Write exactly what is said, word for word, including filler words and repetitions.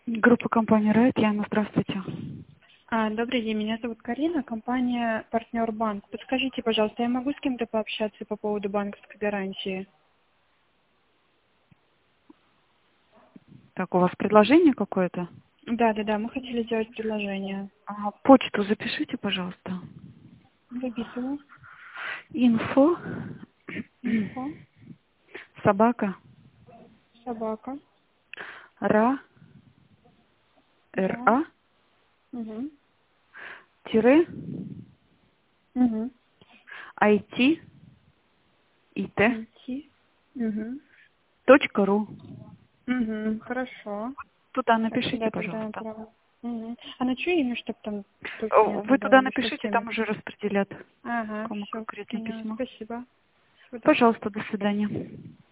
Группа компании Райт, Яна, здравствуйте. А, добрый день, меня зовут Карина, компания «Партнер Банк». Подскажите, пожалуйста, я могу с кем-то пообщаться по поводу банковской гарантии? Так, у вас предложение какое-то? Да, да, да, мы хотели сделать предложение. Ага, почту запишите, пожалуйста. Записываю. Инфо, Инфо, собака, собака, ра, да, ра, угу, тире, угу, айти, ит, найти, угу, точка ру. угу, хорошо. Туда Так, напишите, сюда тогда пожалуйста. направо. Угу. А на чье имя, чтобы там Э, точно я Вы там была туда не напишите, совсем... там уже распределят, Ага, кому все, конкретно поняла. письмо. Спасибо. Всего доброго. Пожалуйста, до свидания.